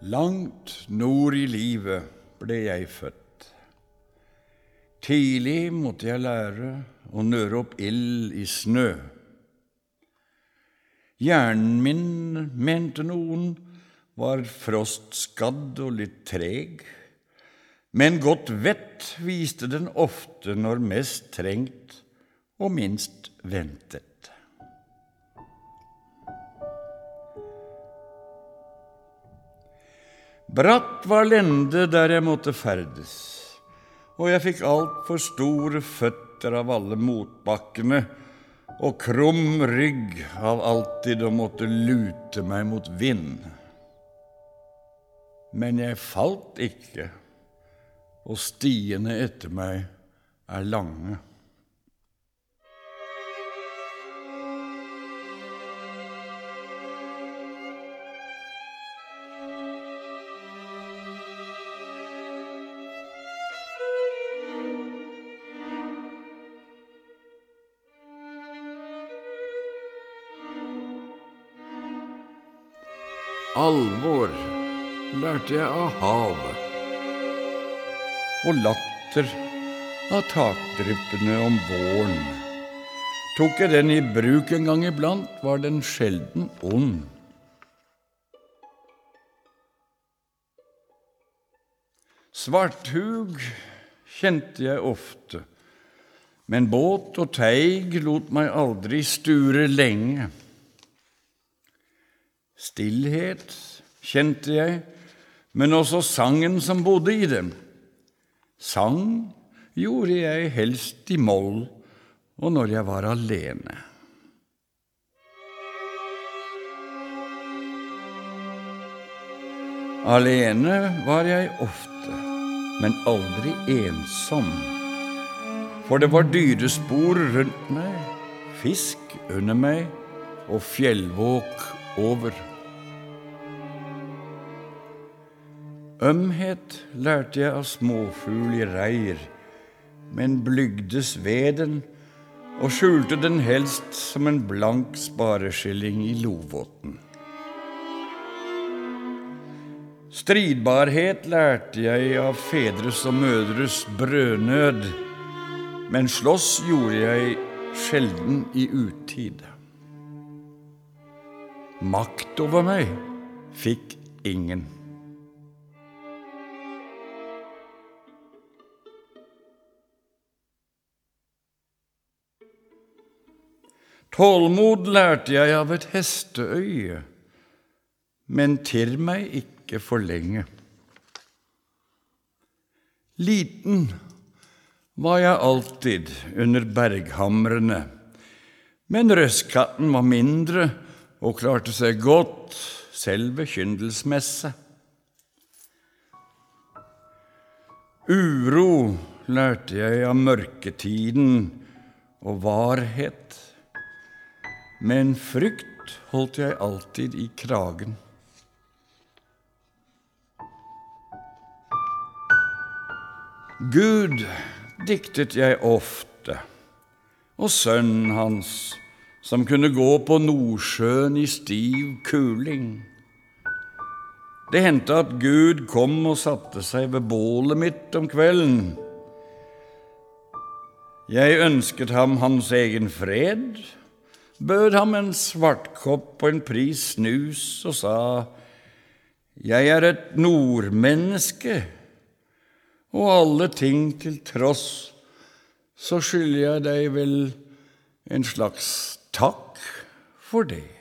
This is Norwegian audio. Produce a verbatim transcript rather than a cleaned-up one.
Langt nord i livet ble jeg født. Tidlig måtte jeg lære å nøre opp ild i snø. Hjernen min, mente noen, var frostskadd og litt treg, men godt vett viste den ofte når mest trengt og minst ventet. Bratt var lende der jeg måtte ferdes, og jeg fikk alt for store føtter av alle motbakkene, og krum rygg av alltid å måtte lute meg mot vind. Men jeg falt ikke, og stiene etter meg er lange. Alvor lærte jeg av havet, og latter av takdryppene om våren. Tok jeg den i bruk en gang iblant, var den sjelden ond. Svarthug kjente jeg ofte, men båt og teig lot meg aldri sture lenge. Stillhet kjente jeg, men også sangen som bodde i dem. Sang gjorde jeg helst i moll, og når jeg var alene. Alene var jeg ofte, men aldri ensom, for det var dyrespor rundt meg, fisk under meg og fjellvåk over. Ømhet lærte jeg av småfugl i reir, men blygdes ved den og skjulte den helst som en blank spareskilling i Lofoten. Stridbarhet lærte jeg av fedres og mødres brødnød, men slåss gjorde jeg sjelden i utid. Makt over meg fikk ingen. Tålmod lærte jeg av et hesteøye, men tirr meg ikke for lenge. Liten var jeg alltid under berghamrene, men røskatten var mindre og klarte seg godt selv ved kyndelsmesse. Uro lærte jeg av mørketiden og varhet, men frykt holdt jeg alltid i kragen. Gud diktet jeg ofte, og sønnen hans, som kunne gå på Nordsjøen i stiv kuling. Det hendte at Gud kom og satte seg ved bålet mitt om kvelden. Jeg ønsket ham hans egen fred, bød ham en svartkopp og en pris snus og sa: «Jeg er et nordmenneske, og alle ting til tross, så skylder jeg deg vel en slags takk for det.»